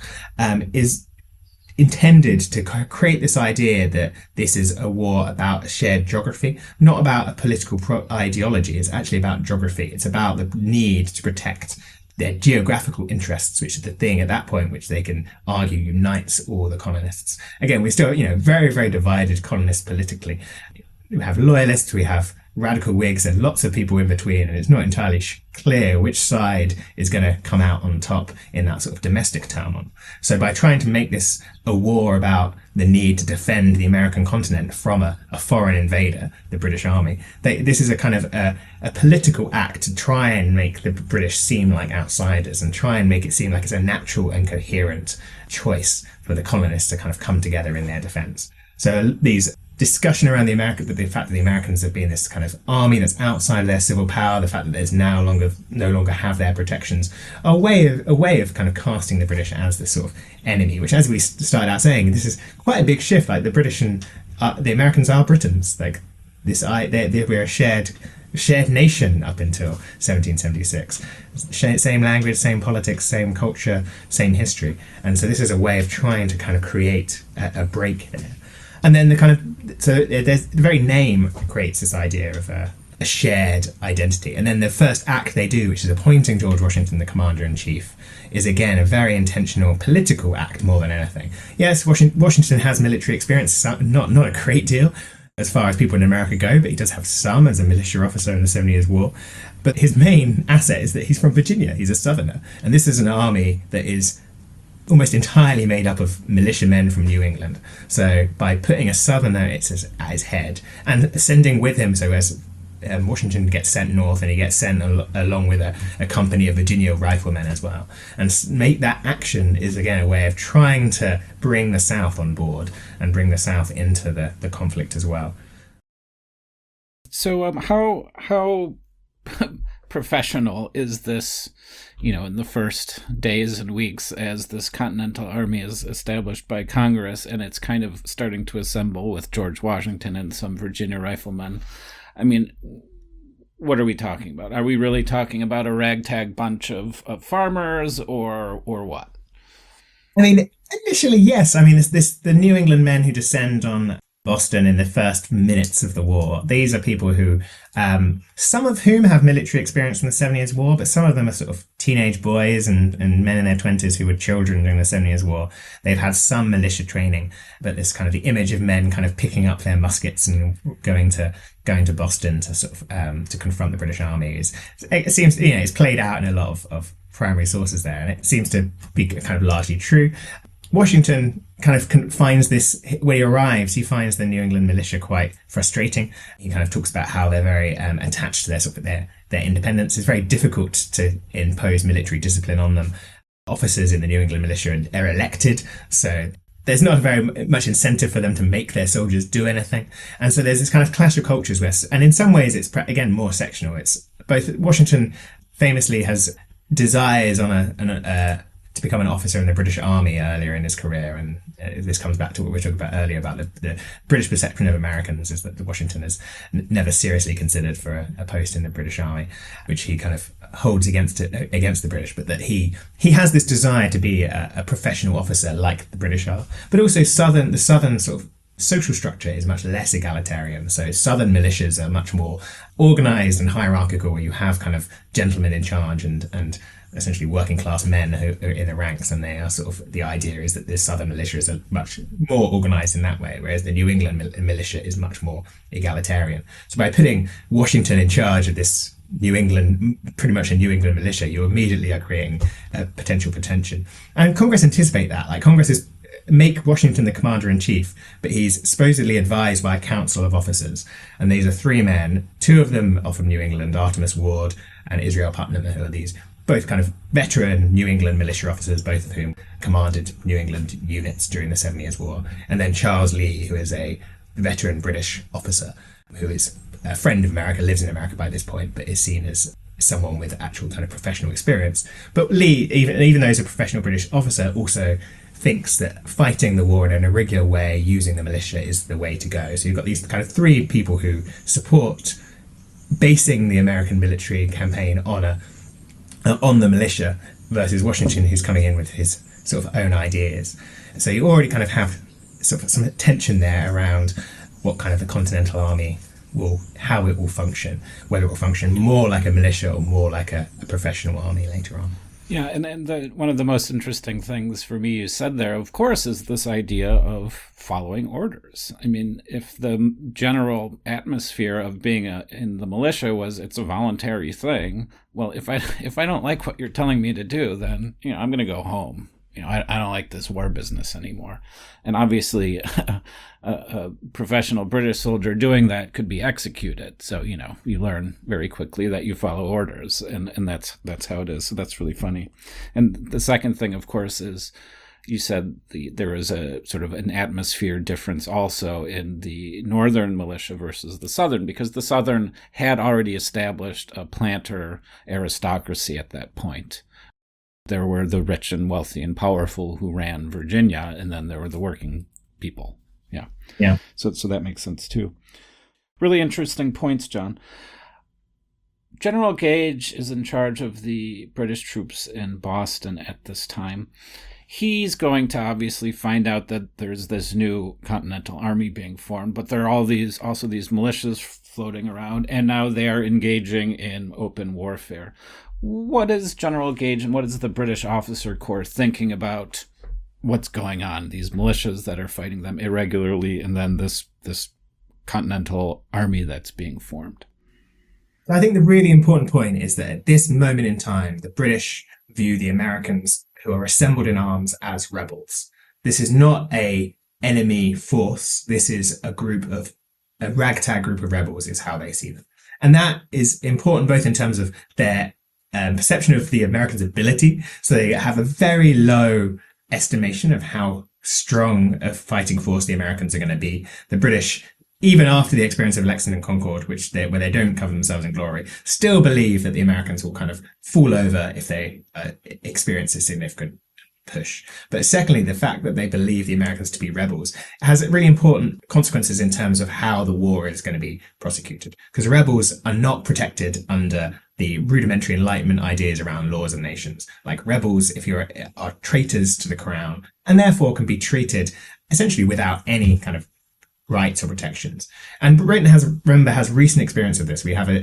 Is intended to create this idea that this is a war about a shared geography, not about a political ideology. It's actually about geography. It's about the need to protect their geographical interests, which is the thing at that point which they can argue unites all the colonists. Again, we're still, very, very divided colonists politically. We have loyalists, we have radical Whigs, and lots of people in between, and it's not entirely clear which side is going to come out on top in that sort of domestic turmoil. So by trying to make this a war about the need to defend the American continent from a foreign invader, the British Army, this is a kind of a political act to try and make the British seem like outsiders and try and make it seem like it's a natural and coherent choice for the colonists to kind of come together in their defense. So these discussion around the fact that the Americans have been this kind of army that's outside of their civil power, the fact that there's no longer have their protections, a way of kind of casting the British as this sort of enemy, which, as we started out saying, this is quite a big shift. Like the British and the Americans are Britons. Like this, we're a shared nation up until 1776. Same language, same politics, same culture, same history. And so this is a way of trying to kind of create a break there. And then the very name creates this idea of a shared identity. And then the first act they do, which is appointing George Washington the commander-in-chief, is again a very intentional political act more than anything. Yes, Washington has military experience, not a great deal as far as people in America go, but he does have some as a militia officer in the 7 Years' War. But his main asset is that he's from Virginia. He's a Southerner. And this is an army that is almost entirely made up of militiamen from New England. So by putting a Southerner at his head and sending with him, so as Washington gets sent north and he gets sent along with a company of Virginia riflemen as well, and make that action is again a way of trying to bring the South on board and bring the South into the conflict as well. So how professional is this, in the first days and weeks as this Continental Army is established by Congress and it's kind of starting to assemble with George Washington and some Virginia riflemen? I mean, what are we talking about? Are we really talking about a ragtag bunch of farmers or what? I mean, initially, yes. I mean, the New England men who descend on Boston in the first minutes of the war. These are people who, some of whom have military experience from the Seven Years' War, but some of them are sort of teenage boys and men in their 20s who were children during the Seven Years' War. They've had some militia training, but this kind of the image of men kind of picking up their muskets and going to Boston to sort of to confront the British Army it seems it's played out in a lot of primary sources there, and it seems to be kind of largely true. Washington kind of finds this, when he arrives, he finds the New England militia quite frustrating. He kind of talks about how they're very attached to their independence. It's very difficult to impose military discipline on them. Officers in the New England militia are elected, so there's not very much incentive for them to make their soldiers do anything. And so there's this kind of clash of cultures and in some ways it's, again, more sectional. It's both, Washington famously has desires to become an officer in the British Army earlier in his career, and this comes back to what we were talking about earlier about the British perception of Americans is that Washington is never seriously considered for a post in the British Army, which he kind of holds against the British, but that he has this desire to be a professional officer like the British are, but also the southern sort of social structure is much less egalitarian. So southern militias are much more organized and hierarchical, where you have kind of gentlemen in charge and essentially working class men who are in the ranks, and they are sort of, the idea is that the southern militias are much more organized in that way, whereas the New England militia is much more egalitarian. So by putting Washington in charge of this pretty much a New England militia, you immediately are creating a potential for tension. And Congress anticipate that. Like, Congress make Washington the commander-in-chief, but he's supposedly advised by a council of officers. And these are three men, two of them are from New England, Artemus Ward and Israel Putnam, who are these both kind of veteran New England militia officers, both of whom commanded New England units during the 7 Years' War. And then Charles Lee, who is a veteran British officer, who is a friend of America, lives in America by this point, but is seen as someone with actual kind of professional experience. But Lee, even though he's a professional British officer, also thinks that fighting the war in an irregular way, using the militia, is the way to go. So you've got these kind of three people who support basing the American military campaign on the militia, versus Washington, who's coming in with his sort of own ideas. So you already kind of have sort of some tension there around what kind of the Continental Army how it will function, whether it will function more like a militia or more like a professional army later on. Yeah, and one of the most interesting things for me you said there, of course, is this idea of following orders. I mean, if the general atmosphere of being in the militia was it's a voluntary thing, well, if I don't like what you're telling me to do, then I'm going to go home. I don't like this war business anymore. And obviously, a professional British soldier doing that could be executed. So, you learn very quickly that you follow orders, and that's how it is. So that's really funny. And the second thing, of course, is you said there is a sort of an atmosphere difference also in the northern militia versus the southern, because the southern had already established a planter aristocracy at that point. There were the rich and wealthy and powerful who ran Virginia, and then there were the working people. Yeah. So that makes sense too. Really interesting points, John. General Gage is in charge of the British troops in Boston at this time. He's going to obviously find out that there's this new Continental Army being formed, but there are these militias floating around, and now they are engaging in open warfare. What is General Gage and what is the British officer corps thinking about what's going on? These militias that are fighting them irregularly, and then this Continental Army that's being formed. I think the really important point is that at this moment in time, the British view the Americans who are assembled in arms as rebels. This is not a enemy force. This is a ragtag group of rebels is how they see them. And that is important both in terms of their perception of the Americans' ability. So they have a very low estimation of how strong a fighting force the Americans are going to be. The British even after the experience of Lexington and Concord, where they don't cover themselves in glory, still believe that the Americans will kind of fall over if they experience a significant push. But secondly, the fact that they believe the Americans to be rebels has really important consequences in terms of how the war is going to be prosecuted. Because rebels are not protected under the rudimentary Enlightenment ideas around laws and nations. Like rebels, if you're are traitors to the crown, and therefore can be treated essentially without any kind of rights or protections. And Britain has recent experience of this. We have in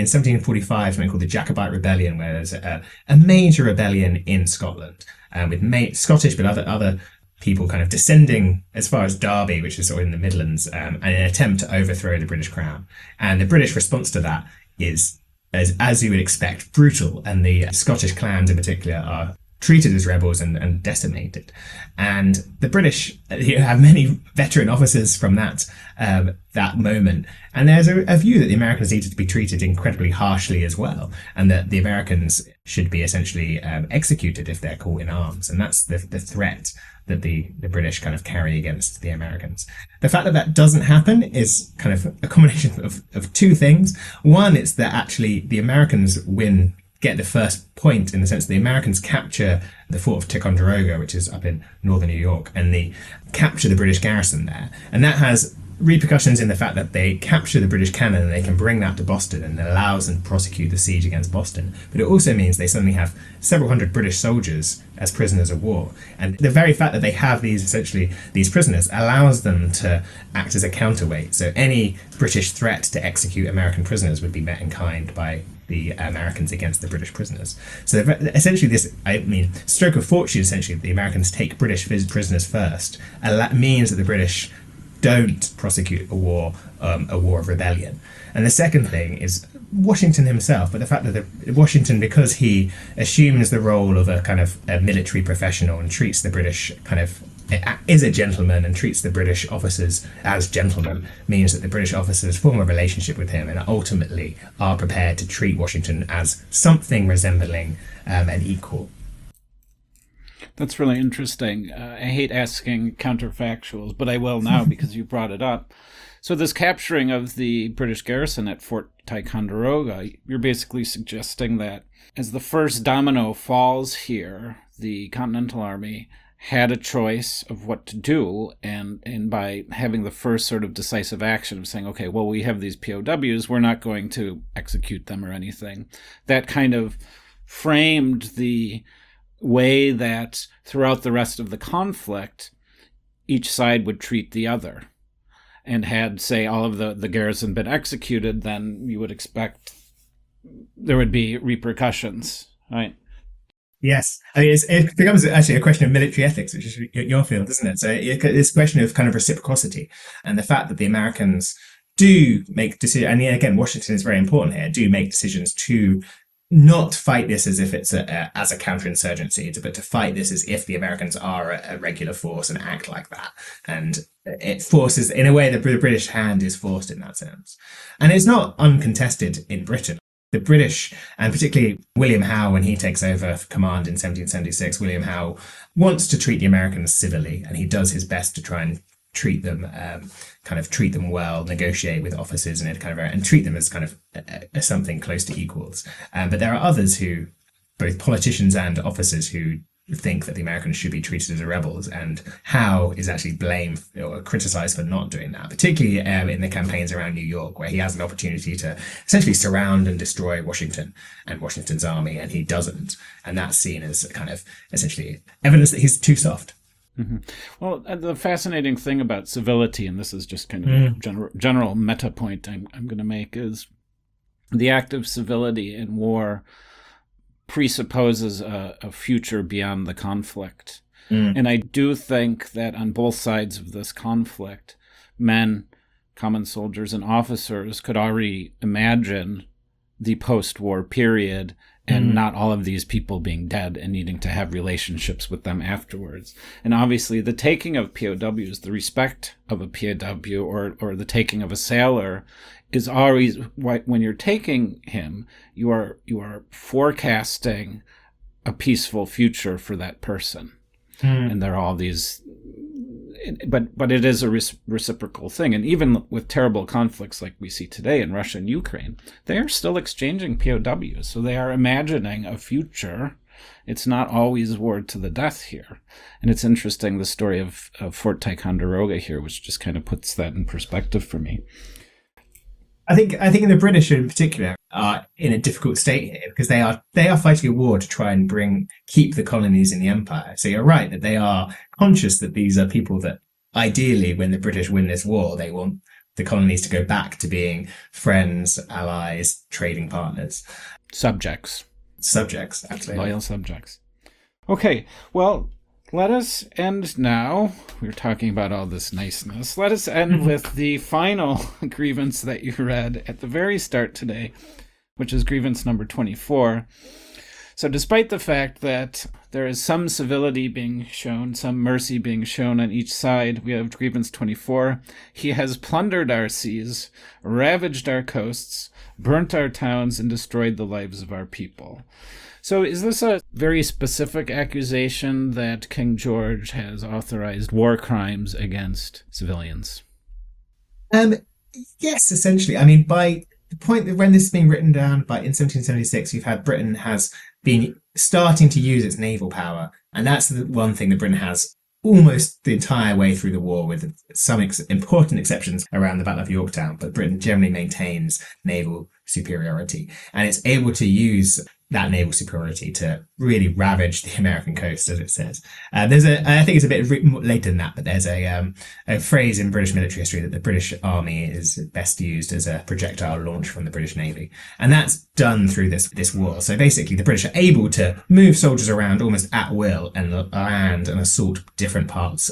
1745 something called the Jacobite Rebellion, where there's a major rebellion in Scotland, with Scottish but other people kind of descending as far as Derby, which is sort of in the Midlands, and an attempt to overthrow the British crown. And the British response to that is, as you would expect, brutal. And the Scottish clans in particular are treated as rebels and decimated. And the British have many veteran officers from that moment. And there's a view that the Americans needed to be treated incredibly harshly as well, and that the Americans should be essentially executed if they're caught in arms. And that's the threat that the British kind of carry against the Americans. The fact that that doesn't happen is kind of a combination of two things. One, it's that actually the Americans get the first point, in the sense that the Americans capture the fort of Ticonderoga, which is up in northern New York, and they capture the British garrison there. And that has repercussions in the fact that they capture the British cannon and they can bring that to Boston, and it allows them to prosecute the siege against Boston. But it also means they suddenly have several hundred British soldiers as prisoners of war. And the very fact that they have these prisoners allows them to act as a counterweight. So any British threat to execute American prisoners would be met in kind by the Americans against the British prisoners. So essentially stroke of fortune, essentially, the Americans take British prisoners first, and that means that the British don't prosecute a war of rebellion. And the second thing is Washington himself, but the fact that Washington, because he assumes the role of a kind of a military professional and treats the British is a gentleman and treats the British officers as gentlemen, means that the British officers form a relationship with him and ultimately are prepared to treat Washington as something resembling an equal. That's really interesting. I hate asking counterfactuals, but I will now because you brought it up. So this capturing of the British garrison at Fort Ticonderoga, you're basically suggesting that as the first domino falls here, the Continental Army had a choice of what to do, and by having the first sort of decisive action of saying, okay, well, we have these POWs, we're not going to execute them or anything, that kind of framed the way that throughout the rest of the conflict, each side would treat the other. And had, say, all of the garrison been executed, then you would expect there would be repercussions, right? Yes. I mean, it becomes actually a question of military ethics, which is your field, isn't it? So it's a question of kind of reciprocity, and the fact that the Americans do make decisions, and again, Washington is very important here, do make decisions to not fight this as if it's as a counterinsurgency, but to fight this as if the Americans are a regular force and act like that. And it forces, in a way, the British hand is forced in that sense. And it's not uncontested in Britain. The British, and particularly William Howe, when he takes over command in 1776, William Howe wants to treat the Americans civilly, and he does his best to try and treat them well, negotiate with officers and treat them as kind of something close to equals. But there are others who, both politicians and officers, who think that the Americans should be treated as rebels, and Howe is actually blamed or criticized for not doing that, particularly in the campaigns around New York, where he has an opportunity to essentially surround and destroy Washington and Washington's army, and he doesn't. And that's seen as kind of essentially evidence that he's too soft. Mm-hmm. Well, the fascinating thing about civility, and this is just kind of a general meta point I'm going to make, is the act of civility in war presupposes a future beyond the conflict. And I do think that on both sides of this conflict, men, common soldiers, and officers could already imagine the post-war period and not all of these people being dead and needing to have relationships with them afterwards. And obviously the taking of POWs, the respect of a POW or the taking of a sailor is always, when you're taking him, you are forecasting a peaceful future for that person. And there are all these but it is a reciprocal thing. And even with terrible conflicts like we see today in Russia and Ukraine, they are still exchanging POWs. So they are imagining a future. It's not always war to the death here. And it's interesting, the story of Fort Ticonderoga here, which just kind of puts that in perspective for me. I think the British in particular are in a difficult state here because they are fighting a war to try and keep the colonies in the empire. So you're right that they are conscious that these are people that ideally, when the British win this war, they want the colonies to go back to being friends, allies, trading partners. Subjects, absolutely. Loyal subjects. Okay, well, let us end now. We were talking about all this niceness. Let us end with the final grievance that you read at the very start today, which is grievance number 24. So despite the fact that there is some civility being shown, some mercy being shown on each side, we have grievance 24. He has plundered our seas, ravaged our coasts, burnt our towns, and destroyed the lives of our people. So is this a very specific accusation that King George has authorized war crimes against civilians? Yes, essentially. I mean, by the point that when this is being written down in 1776, you've had Britain has been starting to use its naval power. And that's the one thing that Britain has almost the entire way through the war, with some important exceptions around the Battle of Yorktown. But Britain generally maintains naval superiority, and it's able to use that naval superiority to really ravage the American coast, as it says. I think it's a bit later than that, but there's a phrase in British military history that the British Army is best used as a projectile launch from the British Navy. And that's done through this war. So basically the British are able to move soldiers around almost at will and land and assault different parts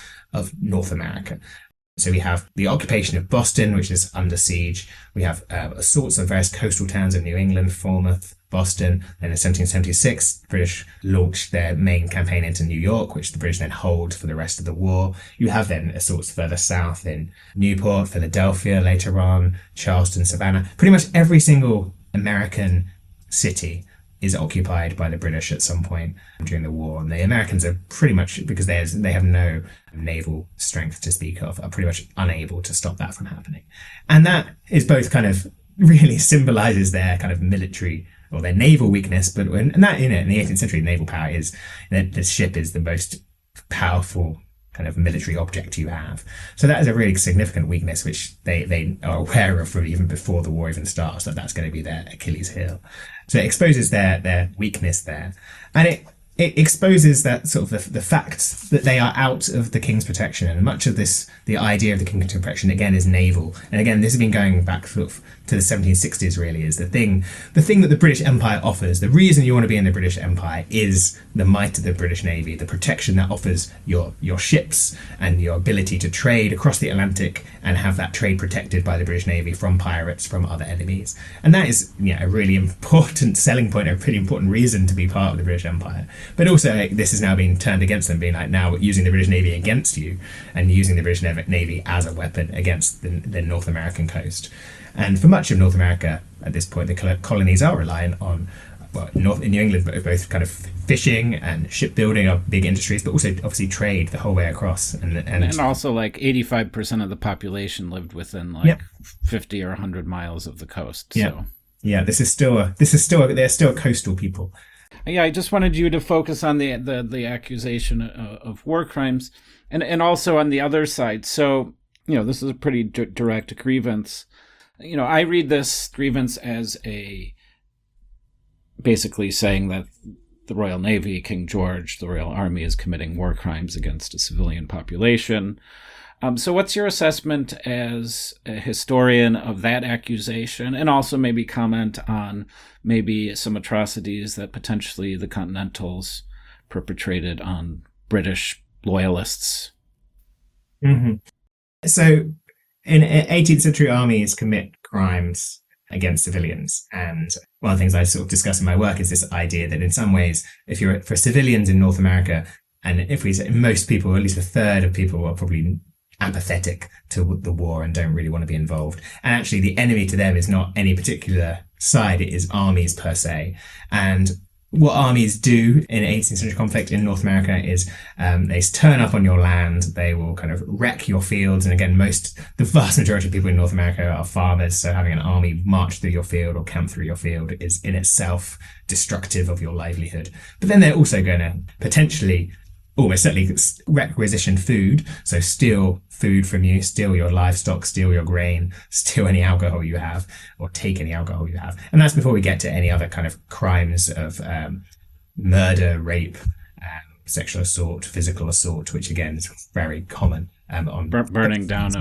of North America. So we have the occupation of Boston, which is under siege. We have assaults on various coastal towns in New England, Falmouth, Boston. Then in 1776, the British launched their main campaign into New York, which the British then hold for the rest of the war. You have then assaults further south in Newport, Philadelphia later on, Charleston, Savannah. Pretty much every single American city is occupied by the British at some point during the war. And the Americans are pretty much, because they have no naval strength to speak of, are pretty much unable to stop that from happening. And that is both kind of really symbolizes their kind of military or their naval weakness, but and that, in the 18th century, naval power is that the ship is the most powerful kind of military object you have. So that is a really significant weakness, which they are aware of from even before the war even starts, that's going to be their Achilles heel. So it exposes their weakness there. And it exposes that sort of the fact that they are out of the king's protection. And much of this, the idea of the king's protection, again, is naval. And again, this has been going back sort of to the 1760s, really, is the thing that the British Empire offers. The reason you want to be in the British Empire is the might of the British Navy, the protection that offers your ships and your ability to trade across the Atlantic and have that trade protected by the British Navy from pirates, from other enemies. And that is a really important selling point, a pretty important reason to be part of the British Empire. But also, this is now being turned against them, being like now using the British Navy against you and using the British Navy as a weapon against the North American coast. And for much of North America at this point, the colonies are reliant on, in New England, both kind of fishing and shipbuilding are big industries, but also obviously trade the whole way across. And also like 85% of the population lived within 50 or 100 miles of the coast. Yeah. So. Yeah, they're still coastal people. Yeah, I just wanted you to focus on the accusation of war crimes and also on the other side. So, this is a pretty direct grievance. I read this grievance as basically saying that the Royal Navy, King George, the Royal Army is committing war crimes against a civilian population. So what's your assessment as a historian of that accusation, and also maybe comment on maybe some atrocities that potentially the Continentals perpetrated on British loyalists? Mm-hmm. So in 18th century armies commit crimes against civilians. And one of the things I sort of discuss in my work is this idea that in some ways, for civilians in North America, and if we say most people, at least a third of people are probably apathetic to the war and don't really want to be involved. And actually the enemy to them is not any particular side, it is armies per se. And what armies do in 18th century conflict in North America is they turn up on your land, they will kind of wreck your fields. And again, the vast majority of people in North America are farmers. So having an army march through your field or camp through your field is in itself destructive of your livelihood. But then they're also going to potentially almost certainly requisition food, so steal food from you, steal your livestock, steal your grain, steal any alcohol you have, or take any alcohol you have. And that's before we get to any other kind of crimes of murder, rape, sexual assault, physical assault, which again is very common. Burning down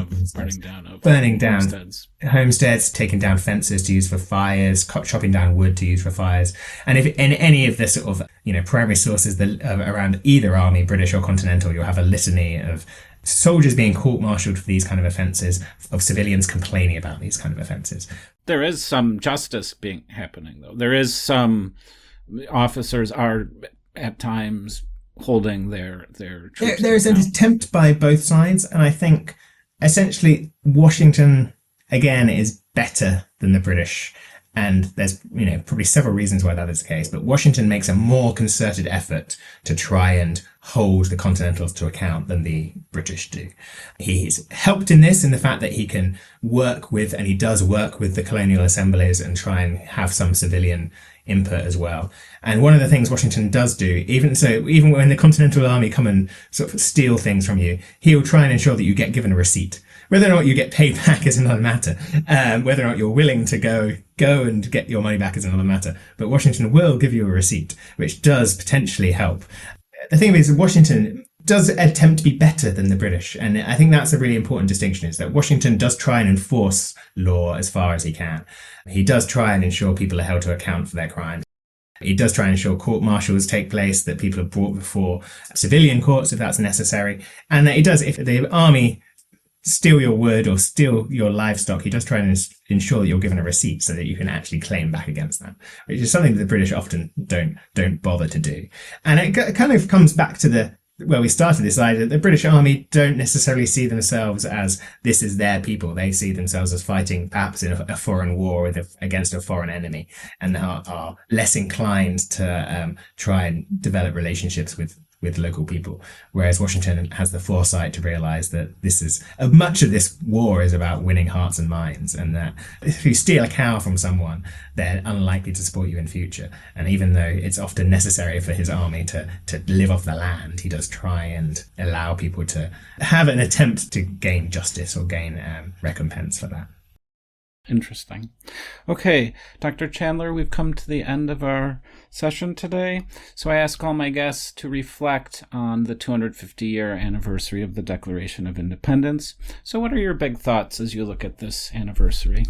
homesteads, taking down fences to use for fires, chopping down wood to use for fires. And if in any of the sort of primary sources around either army, British or Continental, you'll have a litany of soldiers being court-martialed for these kind of offences, of civilians complaining about these kind of offences. There is some justice happening, though. There is some officers are at times holding their troops. There is an attempt by both sides, and I think essentially Washington again is better than the British, and there's probably several reasons why that is the case, but Washington makes a more concerted effort to try and hold the Continentals to account than the British do. He's helped in this in the fact that he can work with, and he does work with, the colonial assemblies and try and have some civilian input as well. And one of the things Washington does do, even when the Continental Army come and sort of steal things from you, he'll try and ensure that you get given a receipt. Whether or not you get paid back is another matter. Whether or not you're willing to go and get your money back is another matter. But Washington will give you a receipt, which does potentially help. The thing is, Washington does attempt to be better than the British. And I think that's a really important distinction, is that Washington does try and enforce law as far as he can. He does try and ensure people are held to account for their crimes. He does try and ensure court-martials take place, that people are brought before civilian courts if that's necessary. And that he does, if the army steal your wood or steal your livestock, he does try and ensure that you're given a receipt so that you can actually claim back against that, which is something that the British often don't bother to do. And it kind of comes back to where we started, this idea that the British Army don't necessarily see themselves as this is their people. They see themselves as fighting perhaps in a foreign war against a foreign enemy, and are less inclined to try and develop relationships with local people. Whereas Washington has the foresight to realize that much of this war is about winning hearts and minds, and that if you steal a cow from someone, they're unlikely to support you in future. And even though it's often necessary for his army to live off the land, he does try and allow people to have an attempt to gain justice or gain recompense for that. Interesting. Okay, Dr. Chandler, we've come to the end of our session today. So I ask all my guests to reflect on the 250-year anniversary of the Declaration of Independence. So what are your big thoughts as you look at this anniversary?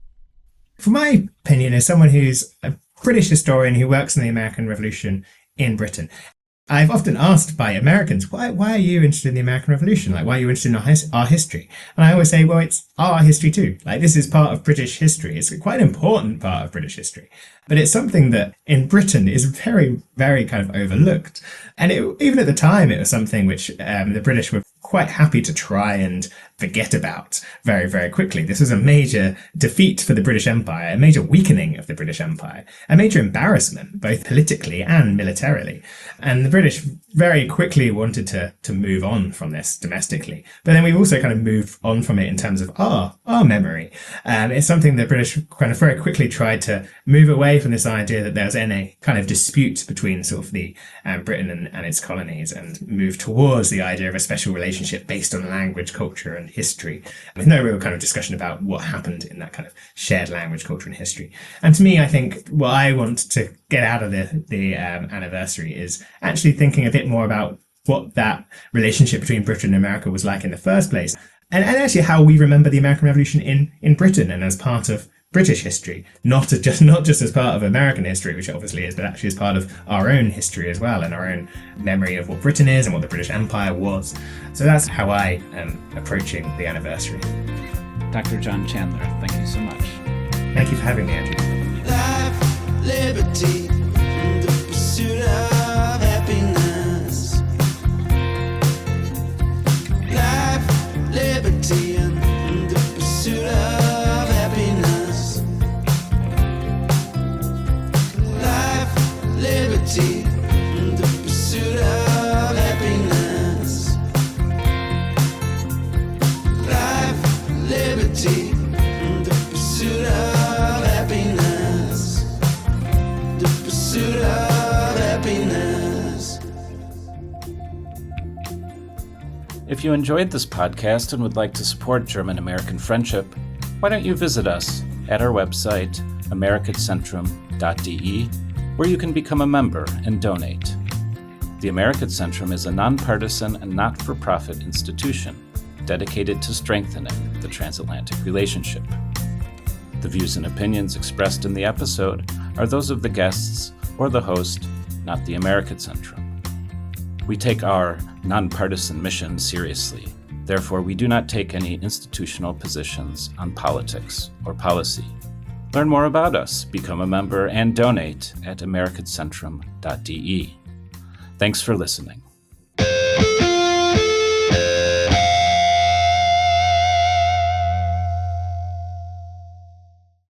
From my opinion, as someone who's a British historian who works in the American Revolution in Britain, I've often asked by Americans, why are you interested in the American Revolution? Like, why are you interested in our history? And I always say, well, it's our history too. Like, this is part of British history. It's quite an important part of British history. But it's something that in Britain is very, very kind of overlooked. And even at the time, it was something which the British were quite happy to try and forget about very, very quickly. This was a major defeat for the British Empire, a major weakening of the British Empire, a major embarrassment, both politically and militarily. And the British very quickly wanted to move on from this domestically. But then we've also kind of moved on from it in terms of our memory. It's something the British kind of very quickly tried to move away from this idea that there was any kind of dispute between sort of the Britain and its colonies, and move towards the idea of a special relationship based on language, culture, and history, with no real kind of discussion about what happened in that kind of shared language, culture, and history. And to me, I think what I want to get out of the anniversary is actually thinking a bit more about what that relationship between Britain and America was like in the first place, and actually how we remember the American Revolution in Britain and as part of British history, not just as part of American history, which it obviously is, but actually as part of our own history as well, and our own memory of what Britain is and what the British Empire was. So that's how I am approaching the anniversary. Dr. John Chandler, thank you so much. Thank you for having me, Andrew. Life, liberty, the pursuit of happiness. Life, liberty, and the pursuit of happiness. Life, liberty. liberty, and the pursuit of happiness. Life, liberty, and the pursuit of happiness. The pursuit of happiness. If you enjoyed this podcast and would like to support German-American friendship, why don't you visit us at our website, americatcentrum.de, where you can become a member and donate. The American Centrum is a nonpartisan and not-for-profit institution dedicated to strengthening the transatlantic relationship. The views and opinions expressed in the episode are those of the guests or the host, not the American Centrum. We take our nonpartisan mission seriously. Therefore, we do not take any institutional positions on politics or policy. Learn more about us, become a member, and donate at americatcentrum.de. Thanks for listening.